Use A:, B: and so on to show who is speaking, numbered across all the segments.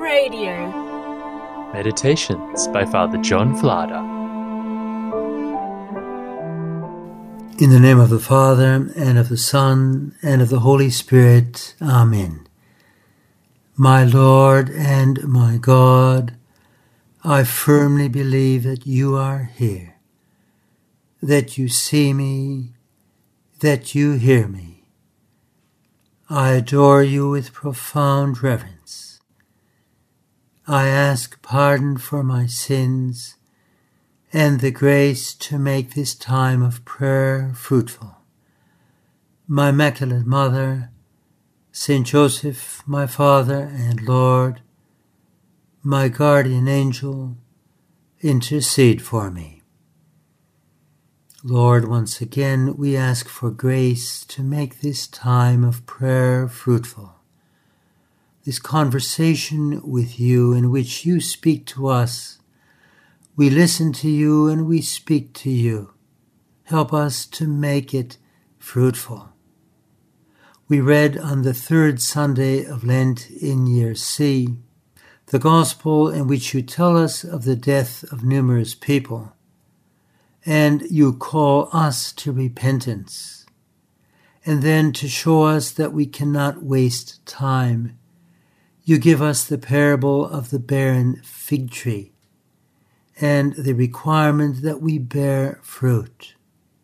A: Radio.
B: Meditations by Father John Vlada.
C: In the name of the Father, and of the Son, and of the Holy Spirit. Amen. My Lord and my God, I firmly believe that you are here, that you see me, that you hear me. I adore you with profound reverence. I ask pardon for my sins and the grace to make this time of prayer fruitful. My Immaculate Mother, Saint Joseph, my Father and Lord, my guardian angel, intercede for me. Lord, once again we ask for grace to make this time of prayer fruitful. This conversation with you in which you speak to us, we listen to you and we speak to you. Help us to make it fruitful. We read on the third Sunday of Lent in Year C, the Gospel in which you tell us of the death of numerous people, and you call us to repentance, and then to show us that we cannot waste time. You give us the parable of the barren fig tree and the requirement that we bear fruit.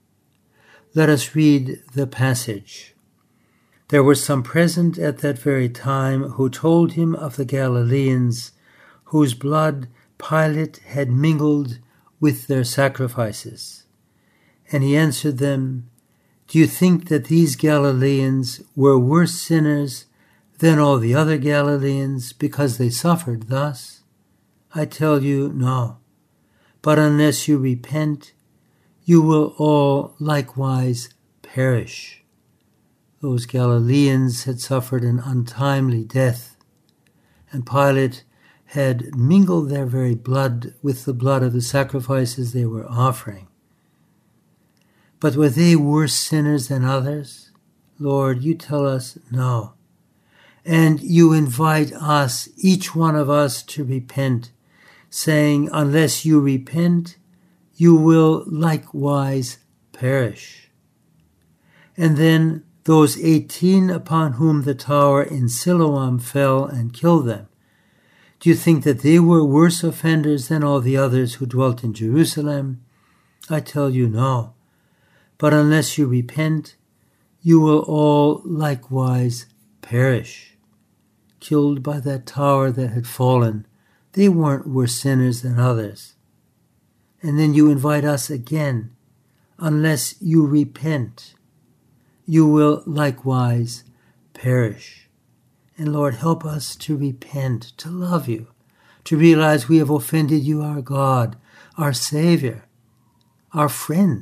C: Let us read the passage. There were some present at that very time who told him of the Galileans whose blood Pilate had mingled with their sacrifices. And he answered them, "Do you think that these Galileans were worse sinners than all the other Galileans because they suffered thus? I tell you, no. But unless you repent, you will all likewise perish." Those Galileans had suffered an untimely death, and Pilate had mingled their very blood with the blood of the sacrifices they were offering. But were they worse sinners than others? Lord, you tell us no. And you invite us, each one of us, to repent, saying, unless you repent, you will likewise perish. And then those 18 upon whom the tower in Siloam fell and killed them, do you think that they were worse offenders than all the others who dwelt in Jerusalem? I tell you, no. But unless you repent, you will all likewise perish. Killed by that tower that had fallen, they weren't worse sinners than others. And then you invite us again, unless you repent, you will likewise perish. And Lord, help us to repent, to love you, to realize we have offended you, our God, our Savior, our friend.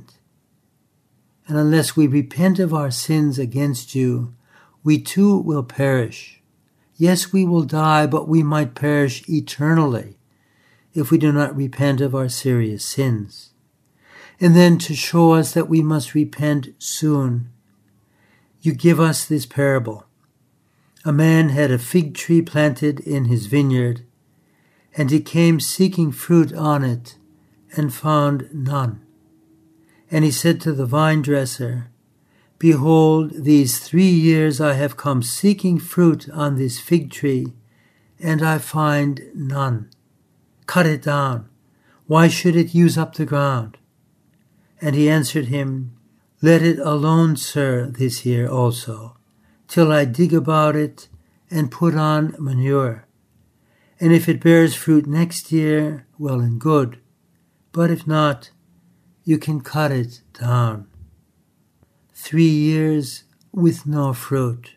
C: And unless we repent of our sins against you, we too will perish. Yes, we will die, but we might perish eternally if we do not repent of our serious sins. And then to show us that we must repent soon, you give us this parable. A man had a fig tree planted in his vineyard, and he came seeking fruit on it, and found none. And he said to the vine dresser, "Behold, these 3 years I have come seeking fruit on this fig tree, and I find none. Cut it down. Why should it use up the ground?" And he answered him, "Let it alone, sir, this year also, till I dig about it and put on manure. And if it bears fruit next year, well and good. But if not, you can cut it down." 3 years with no fruit.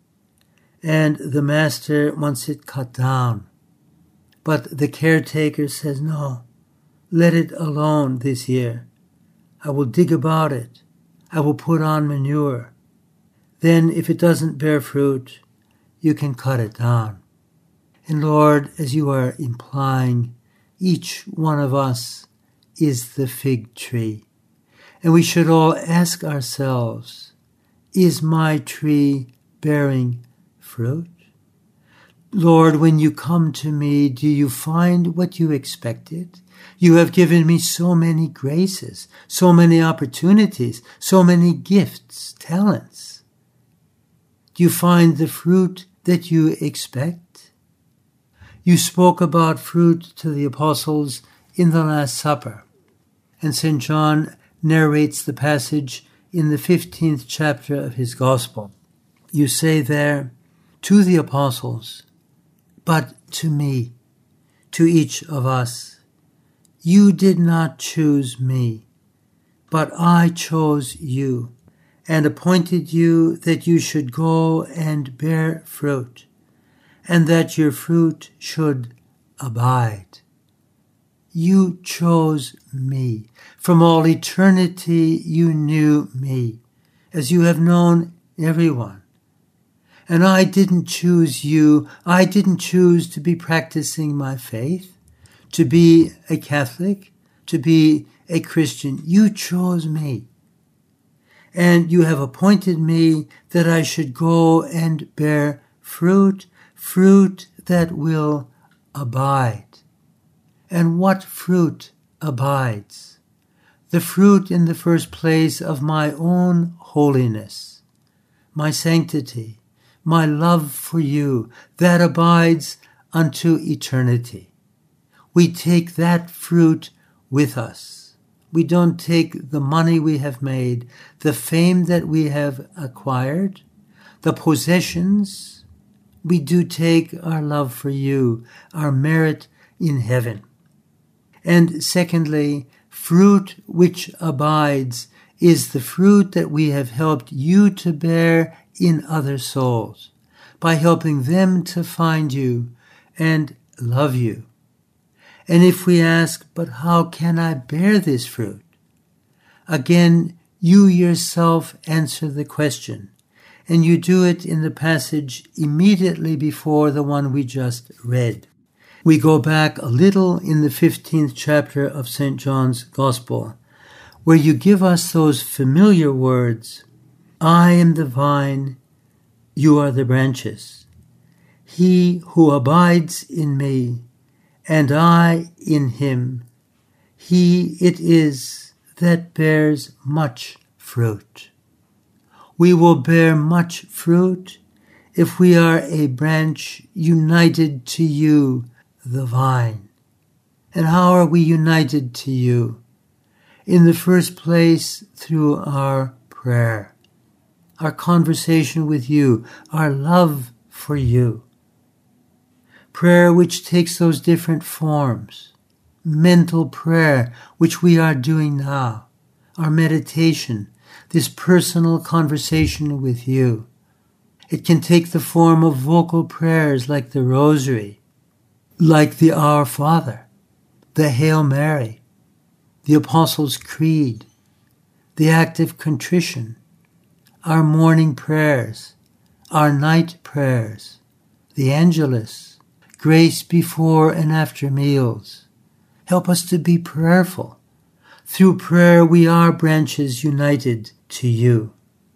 C: And the master wants it cut down. But the caretaker says, "No, let it alone this year. I will dig about it. I will put on manure. Then if it doesn't bear fruit, you can cut it down." And Lord, as you are implying, each one of us is the fig tree. And we should all ask ourselves, is my tree bearing fruit? Lord, when you come to me, do you find what you expected? You have given me so many graces, so many opportunities, so many gifts, talents. Do you find the fruit that you expect? You spoke about fruit to the apostles in the Last Supper, and St. John narrates the passage in the 15th chapter of his Gospel. You say there, to the apostles, but to me, to each of us, you did not choose me, but I chose you and appointed you that you should go and bear fruit, and that your fruit should abide. You chose me. From all eternity you knew me, as you have known everyone. And I didn't choose you. I didn't choose to be practicing my faith, to be a Catholic, to be a Christian. You chose me. And you have appointed me that I should go and bear fruit, fruit that will abide. And what fruit abides? The fruit in the first place of my own holiness, my sanctity, my love for you, that abides unto eternity. We take that fruit with us. We don't take the money we have made, the fame that we have acquired, the possessions. We do take our love for you, our merit in heaven. And secondly, fruit which abides is the fruit that we have helped you to bear in other souls, by helping them to find you and love you. And if we ask, but how can I bear this fruit? Again, you yourself answer the question, and you do it in the passage immediately before the one we just read. We go back a little in the 15th chapter of St. John's Gospel, where you give us those familiar words, I am the vine, you are the branches. He who abides in me, and I in him, he it is that bears much fruit. We will bear much fruit if we are a branch united to you, the vine. And how are we united to you? In the first place, through our prayer, our conversation with you, our love for you. Prayer which takes those different forms. Mental prayer, which we are doing now. Our meditation, this personal conversation with you. It can take the form of vocal prayers like the Rosary, like the Our Father, the Hail Mary, the Apostles' Creed, the Act of Contrition, our morning prayers, our night prayers, the Angelus, grace before and after meals. Help us to be prayerful. Through prayer we are branches united to you.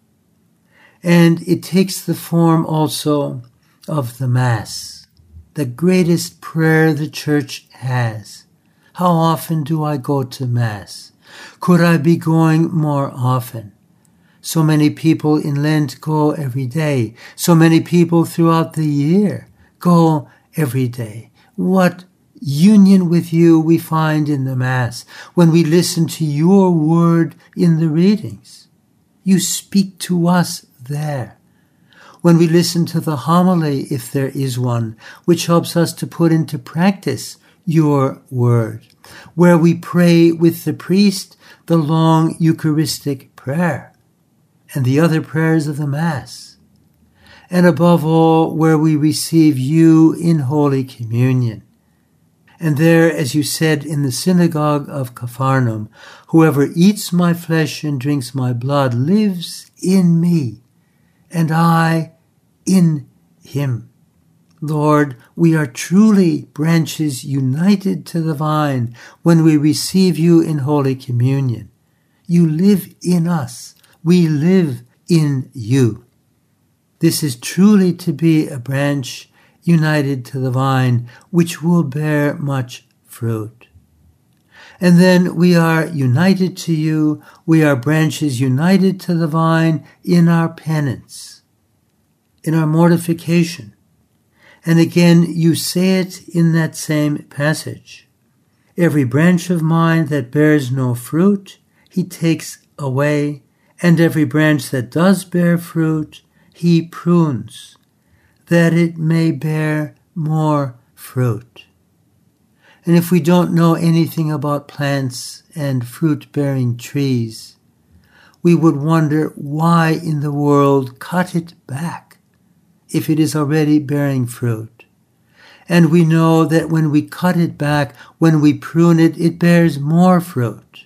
C: And it takes the form also of the Mass, the greatest prayer the Church has. How often do I go to Mass? Could I be going more often? So many people in Lent go every day. So many people throughout the year go every day. What union with you we find in the Mass when we listen to your word in the readings. You speak to us there. When we listen to the homily, if there is one, which helps us to put into practice your word, where we pray with the priest the long Eucharistic prayer and the other prayers of the Mass, and above all, where we receive you in Holy Communion. And there, as you said in the synagogue of Capharnaum, whoever eats my flesh and drinks my blood lives in me, and I in him. Lord, we are truly branches united to the vine when we receive you in Holy Communion. You live in us. We live in you. This is truly to be a branch united to the vine, which will bear much fruit. And then we are united to you. We are branches united to the vine in our penance, in our mortification. And again, you say it in that same passage. Every branch of mine that bears no fruit, he takes away, and every branch that does bear fruit, he prunes, that it may bear more fruit. And if we don't know anything about plants and fruit-bearing trees, we would wonder why in the world cut it back if it is already bearing fruit. And we know that when we cut it back, when we prune it, it bears more fruit.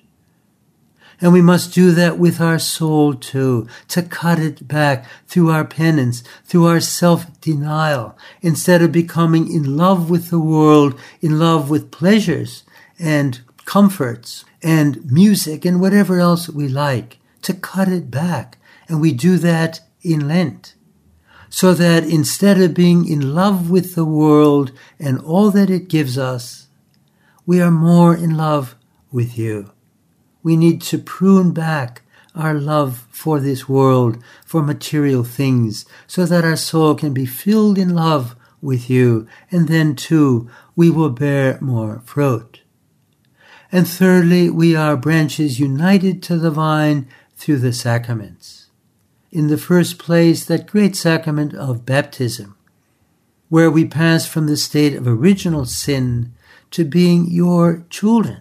C: And we must do that with our soul too, to cut it back through our penance, through our self-denial, instead of becoming in love with the world, in love with pleasures and comforts and music and whatever else we like, to cut it back. And we do that in Lent, so that instead of being in love with the world and all that it gives us, we are more in love with you. We need to prune back our love for this world, for material things, so that our soul can be filled in love with you, and then too we will bear more fruit. And thirdly, we are branches united to the vine through the sacraments. In the first place, that great sacrament of baptism, where we pass from the state of original sin to being your children,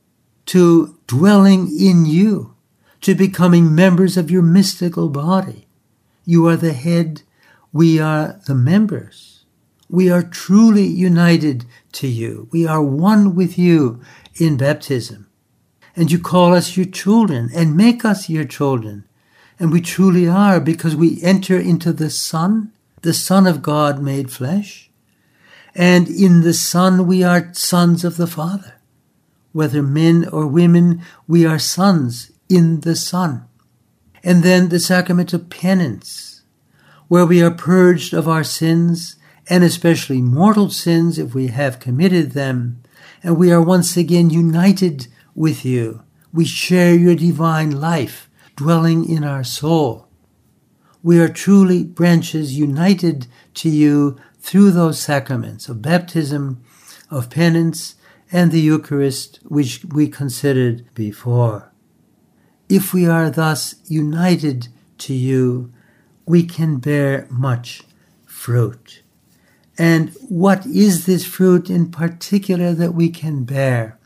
C: to dwelling in you, to becoming members of your mystical body. You are the head, we are the members. We are truly united to you. We are one with you in baptism. And you call us your children and make us your children. And we truly are, because we enter into the Son of God made flesh. And in the Son we are sons of the Father. Whether men or women, we are sons in the Son. And then the sacrament of penance, where we are purged of our sins, and especially mortal sins if we have committed them, and we are once again united with you. We share your divine life dwelling in our soul. We are truly branches united to you through those sacraments of baptism, of penance, and the Eucharist, which we considered before. If we are thus united to you, we can bear much fruit. And what is this fruit in particular that we can bear?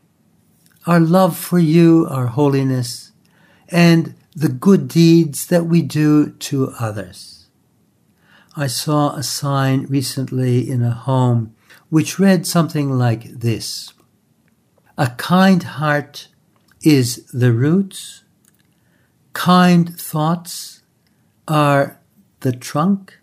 C: Our love for you, our holiness, and the good deeds that we do to others. I saw a sign recently in a home which read something like this: a kind heart is the roots, kind thoughts are the trunk,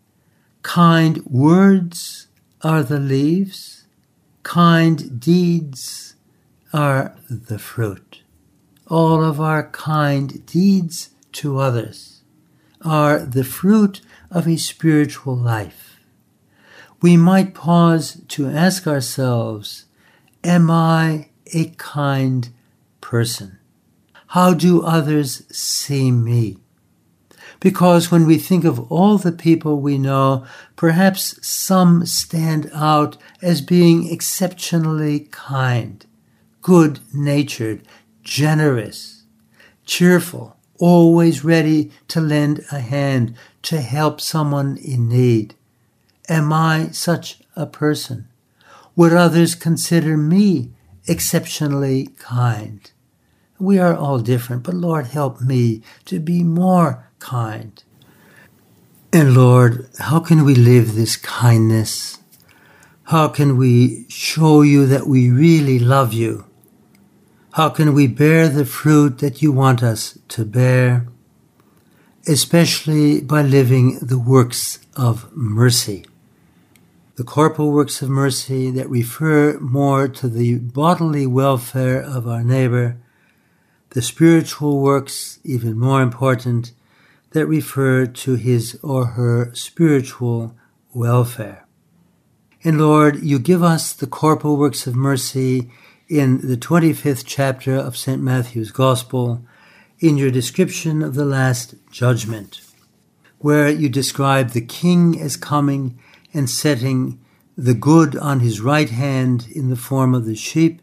C: kind words are the leaves, kind deeds are the fruit. All of our kind deeds to others are the fruit of a spiritual life. We might pause to ask ourselves, am I a kind person? How do others see me? Because when we think of all the people we know, perhaps some stand out as being exceptionally kind, good-natured, generous, cheerful, always ready to lend a hand, to help someone in need. Am I such a person? Would others consider me exceptionally kind? We are all different, but Lord, help me to be more kind. And Lord, how can we live this kindness? How can we show you that we really love you? How can we bear the fruit that you want us to bear? Especially by living the works of mercy. The corporal works of mercy that refer more to the bodily welfare of our neighbor, the spiritual works, even more important, that refer to his or her spiritual welfare. And Lord, you give us the corporal works of mercy in the 25th chapter of St. Matthew's Gospel, in your description of the Last Judgment, where you describe the king as coming and setting the good on his right hand in the form of the sheep,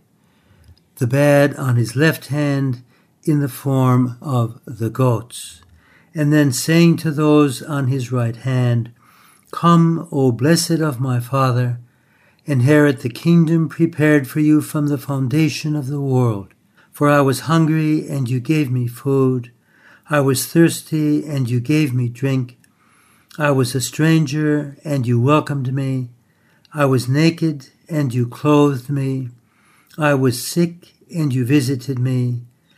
C: the bad on his left hand in the form of the goats, and then saying to those on his right hand, "Come, O blessed of my Father, inherit the kingdom prepared for you from the foundation of the world. For I was hungry, and you gave me food. I was thirsty, and you gave me drink. I was a stranger, and you welcomed me. I was naked, and you clothed me. I was sick, and you visited me.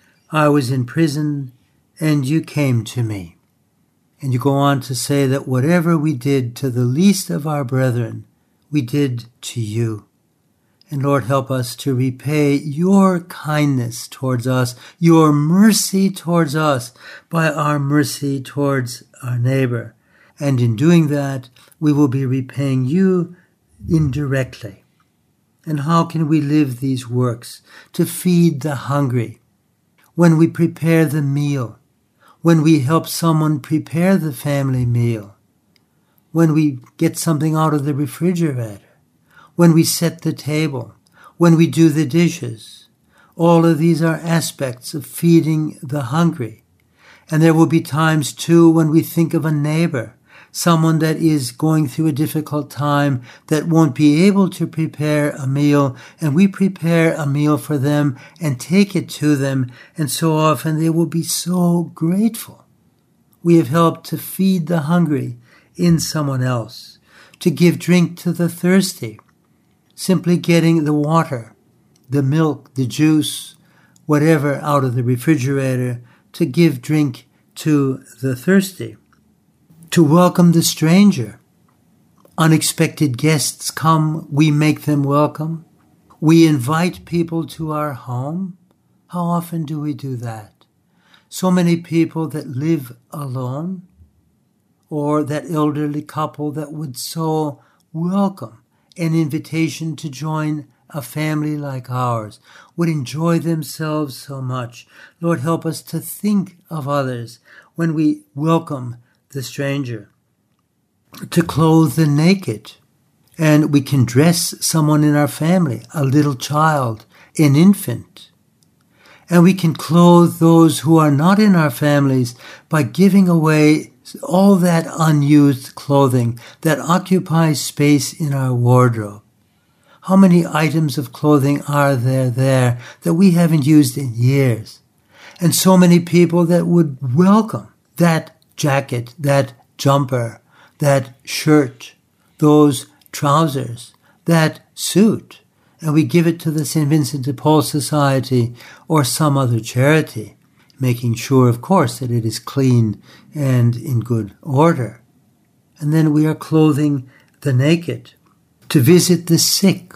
C: I was in prison, and you came to me." And you go on to say that whatever we did to the least of our brethren, we did to you. And Lord, help us to repay your kindness towards us, your mercy towards us, by our mercy towards our neighbor. And in doing that, we will be repaying you indirectly. And how can we live these works? To feed the hungry. When we prepare the meal, when we help someone prepare the family meal, when we get something out of the refrigerator, when we set the table, when we do the dishes. All of these are aspects of feeding the hungry. And there will be times too when we think of a neighbor, someone that is going through a difficult time, that won't be able to prepare a meal, and we prepare a meal for them and take it to them, and so often they will be so grateful. We have helped to feed the hungry in someone else, to give drink to the thirsty, simply getting the water, the milk, the juice, whatever out of the refrigerator, to give drink to the thirsty, to welcome the stranger. Unexpected guests come, we make them welcome. We invite people to our home. How often do we do that? So many people that live alone, or that elderly couple that would so welcome an invitation to join a family like ours, would enjoy themselves so much. Lord, help us to think of others when we welcome the stranger, to clothe the naked. And we can dress someone in our family, a little child, an infant. And we can clothe those who are not in our families by giving away all that unused clothing that occupies space in our wardrobe. How many items of clothing are there that we haven't used in years? And so many people that would welcome that jacket, that jumper, that shirt, those trousers, that suit. And we give it to the St. Vincent de Paul Society or some other charity, making sure, of course, that it is clean and in good order. And then we are clothing the naked, to visit the sick.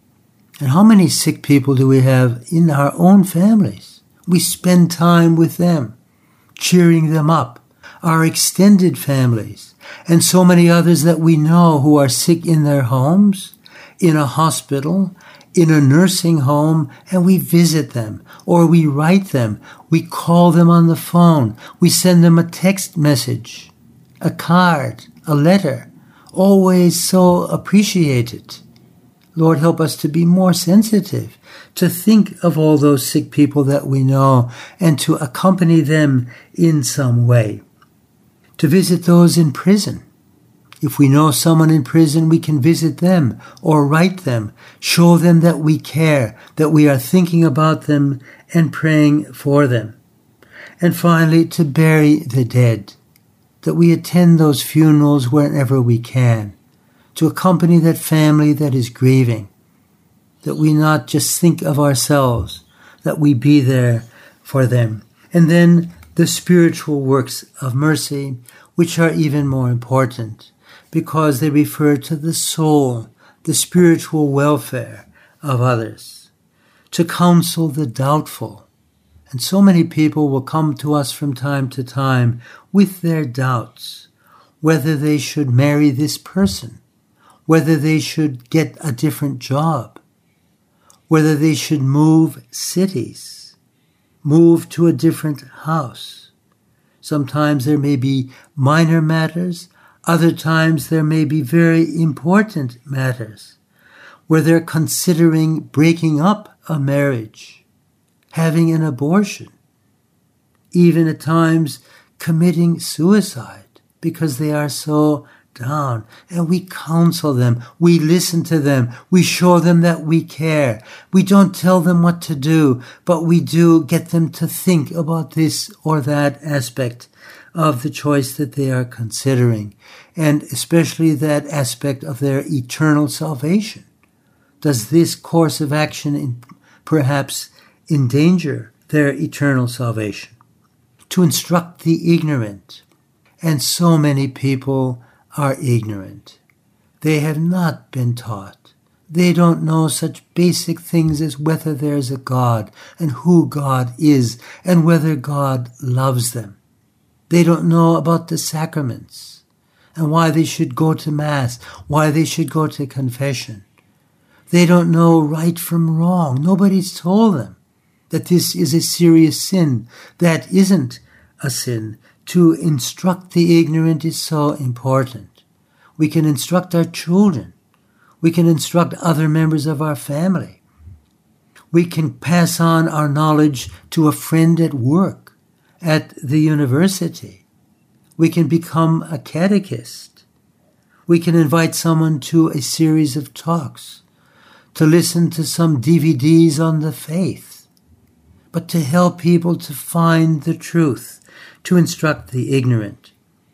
C: And how many sick people do we have in our own families? We spend time with them, cheering them up. Our extended families, and so many others that we know who are sick in their homes, in a hospital, in a nursing home, and we visit them, or we write them, we call them on the phone, we send them a text message, a card, a letter, always so appreciated. Lord, help us to be more sensitive, to think of all those sick people that we know, and to accompany them in some way. To visit those in prison. If we know someone in prison, we can visit them or write them, show them that we care, that we are thinking about them and praying for them. And finally, to bury the dead, that we attend those funerals wherever we can, to accompany that family that is grieving, that we not just think of ourselves, that we be there for them. And then the spiritual works of mercy, which are even more important, because they refer to the soul, the spiritual welfare of others, to counsel the doubtful. And so many people will come to us from time to time with their doubts, whether they should marry this person, whether they should get a different job, whether they should move cities, move to a different house. Sometimes there may be minor matters, other times there may be very important matters where they're considering breaking up a marriage, having an abortion, even at times committing suicide because they are so down. And we counsel them, we listen to them, we show them that we care. We don't tell them what to do, but we do get them to think about this or that aspect of the choice that they are considering, and especially that aspect of their eternal salvation. Does this course of action perhaps endanger their eternal salvation? To instruct the ignorant. And so many people are ignorant. They have not been taught. They don't know such basic things as whether there's a God and who God is and whether God loves them. They don't know about the sacraments and why they should go to Mass, why they should go to confession. They don't know right from wrong. Nobody's told them that this is a serious sin. That isn't a sin. To instruct the ignorant is so important. We can instruct our children. We can instruct other members of our family. We can pass on our knowledge to a friend at work, at the university. We can become a catechist. We can invite someone to a series of talks, to listen to some DVDs on the faith, but to help people to find the truth, to instruct the ignorant,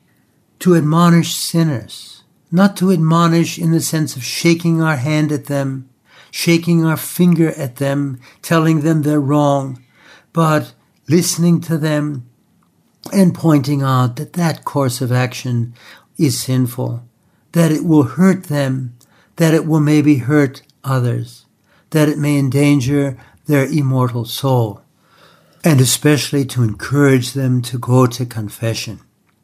C: to admonish sinners, not to admonish in the sense of shaking our hand at them, shaking our finger at them, telling them they're wrong, but listening to them and pointing out that that course of action is sinful, that it will hurt them, that it will maybe hurt others, that it may endanger their immortal soul, and especially to encourage them to go to confession.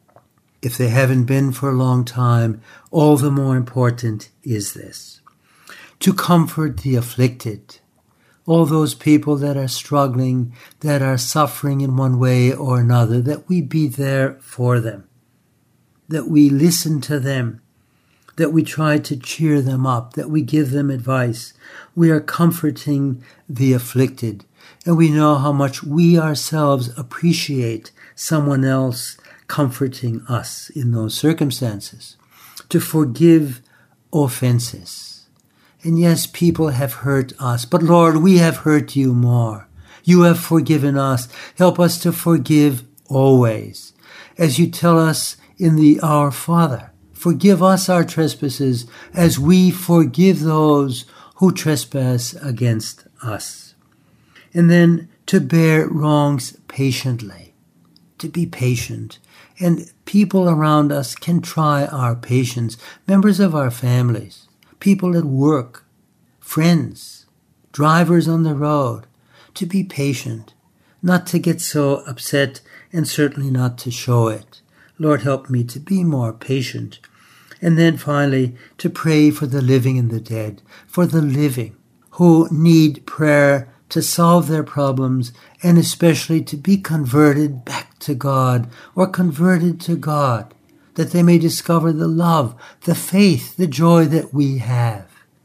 C: If they haven't been for a long time, all the more important is this. To comfort the afflicted, all those people that are struggling, that are suffering in one way or another, that we be there for them, that we listen to them, that we try to cheer them up, that we give them advice. We are comforting the afflicted, and we know how much we ourselves appreciate someone else comforting us in those circumstances. To forgive offenses. And yes, people have hurt us, but Lord, we have hurt you more. You have forgiven us. Help us to forgive always. As you tell us in the Our Father, forgive us our trespasses as we forgive those who trespass against us. And then to bear wrongs patiently, to be patient. And people around us can try our patience, members of our families, people at work, friends, drivers on the road, to be patient, not to get so upset and certainly not to show it. Lord, help me to be more patient. And then finally, to pray for the living and the dead, for the living who need prayer to solve their problems and especially to be converted back to God or converted to God, that they may discover the love, the faith, the joy that we have.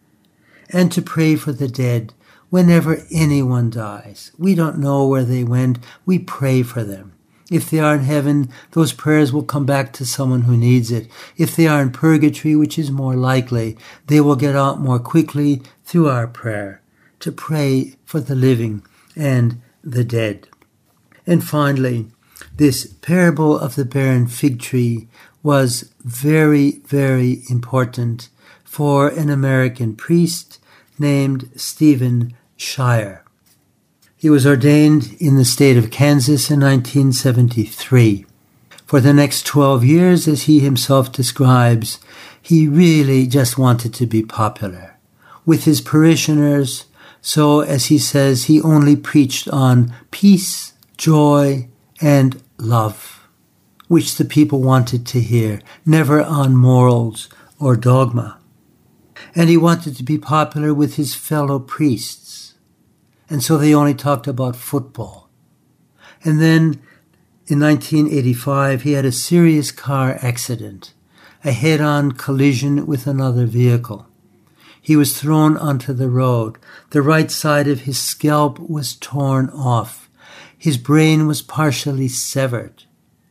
C: And to pray for the dead whenever anyone dies. We don't know where they went. We pray for them. If they are in heaven, those prayers will come back to someone who needs it. If they are in purgatory, which is more likely, they will get out more quickly through our prayer, to pray for the living and the dead. And finally, this parable of the barren fig tree was very, very important for an American priest named Stephen Shire. He was ordained in the state of Kansas in 1973. For the next 12 years, as he himself describes, he really just wanted to be popular with his parishioners. So, as he says, he only preached on peace, joy, and love, which the people wanted to hear, never on morals or dogma. And he wanted to be popular with his fellow priests. And so they only talked about football. And then in 1985, he had a serious car accident, a head-on collision with another vehicle. He was thrown onto the road. The right side of his scalp was torn off. His brain was partially severed.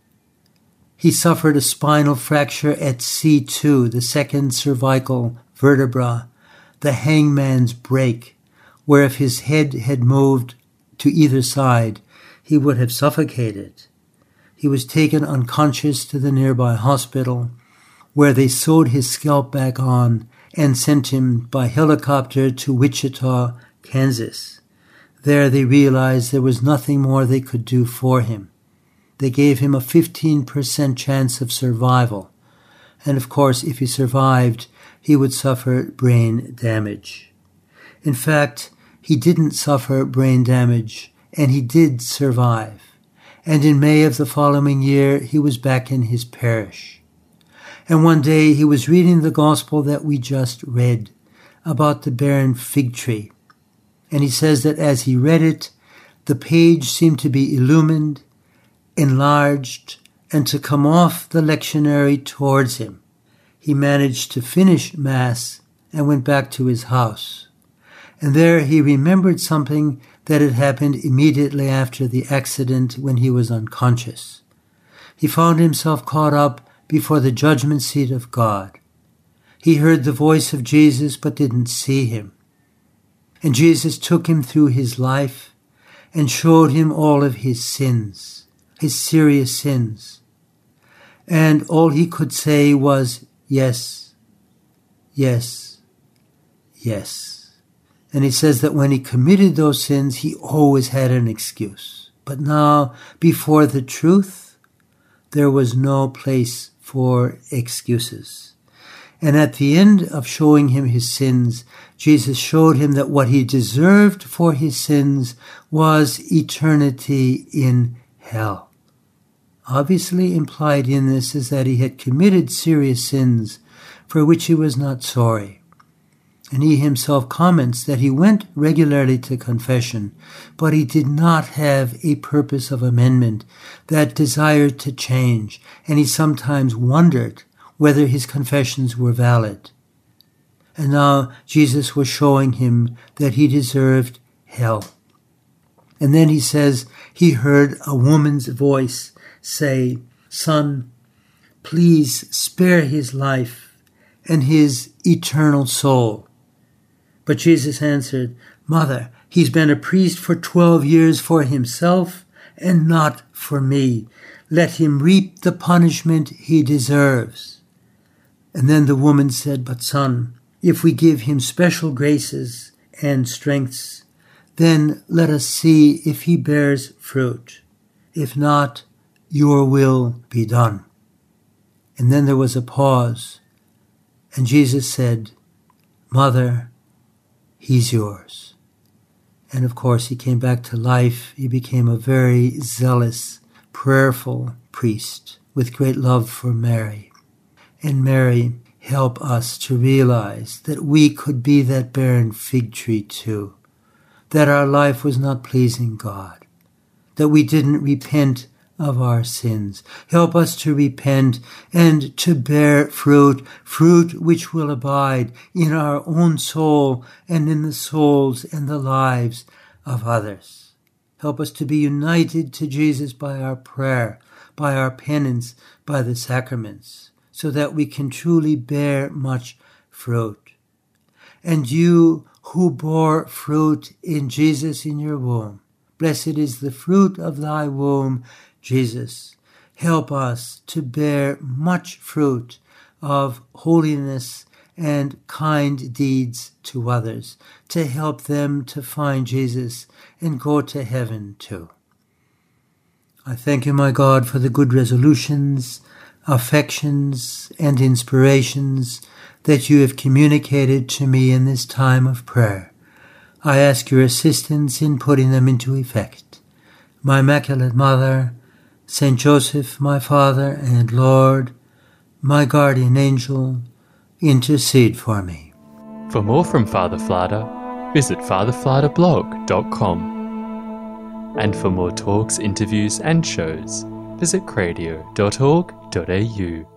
C: He suffered a spinal fracture at C2, the second cervical vertebra, the hangman's break, where if his head had moved to either side, he would have suffocated. He was taken unconscious to the nearby hospital, where they sewed his scalp back on and sent him by helicopter to Wichita, Kansas. There they realized there was nothing more they could do for him. They gave him a 15% chance of survival. And of course, if he survived, he would suffer brain damage. In fact, he didn't suffer brain damage, and he did survive. And in May of the following year, he was back in his parish. And one day he was reading the gospel that we just read about the barren fig tree. And he says that as he read it, the page seemed to be illumined, enlarged, and to come off the lectionary towards him. He managed to finish Mass and went back to his house. And there he remembered something that had happened immediately after the accident when he was unconscious. He found himself caught up before the judgment seat of God. He heard the voice of Jesus but didn't see him. And Jesus took him through his life and showed him all of his sins, his serious sins. And all he could say was, yes, yes, yes. And he says that when he committed those sins, he always had an excuse. But now, before the truth, there was no place for excuses. And at the end of showing him his sins, Jesus showed him that what he deserved for his sins was eternity in hell. Obviously implied in this is that he had committed serious sins for which he was not sorry. And he himself comments that he went regularly to confession, but he did not have a purpose of amendment, that desire to change, and he sometimes wondered whether his confessions were valid. And now Jesus was showing him that he deserved hell. And then he says he heard a woman's voice say, "Son, please spare his life and his eternal soul." But Jesus answered, "Mother, he's been a priest for 12 years for himself and not for me. Let him reap the punishment he deserves." And then the woman said, "But son, if we give him special graces and strengths, then let us see if he bears fruit. If not, your will be done." And then there was a pause, and Jesus said, "Mother, he's yours." And of course, he came back to life. He became a very zealous, prayerful priest with great love for Mary. And Mary, help us to realize that we could be that barren fig tree too, that our life was not pleasing God, that we didn't repent of our sins. Help us to repent and to bear fruit, fruit which will abide in our own soul and in the souls and the lives of others. Help us to be united to Jesus by our prayer, by our penance, by the sacraments, so that we can truly bear much fruit. And you who bore fruit in Jesus in your womb, blessed is the fruit of thy womb, Jesus. Help us to bear much fruit of holiness and kind deeds to others, to help them to find Jesus and go to heaven too. I thank you, my God, for the good resolutions, affections, and inspirations that you have communicated to me in this time of prayer. I ask your assistance in putting them into effect. My Immaculate Mother, Saint Joseph, my Father and Lord, my guardian angel, intercede for me.
B: For more from Father Flada, visit fatherfladablog.com. And for more talks, interviews and shows, visit cradio.org.au.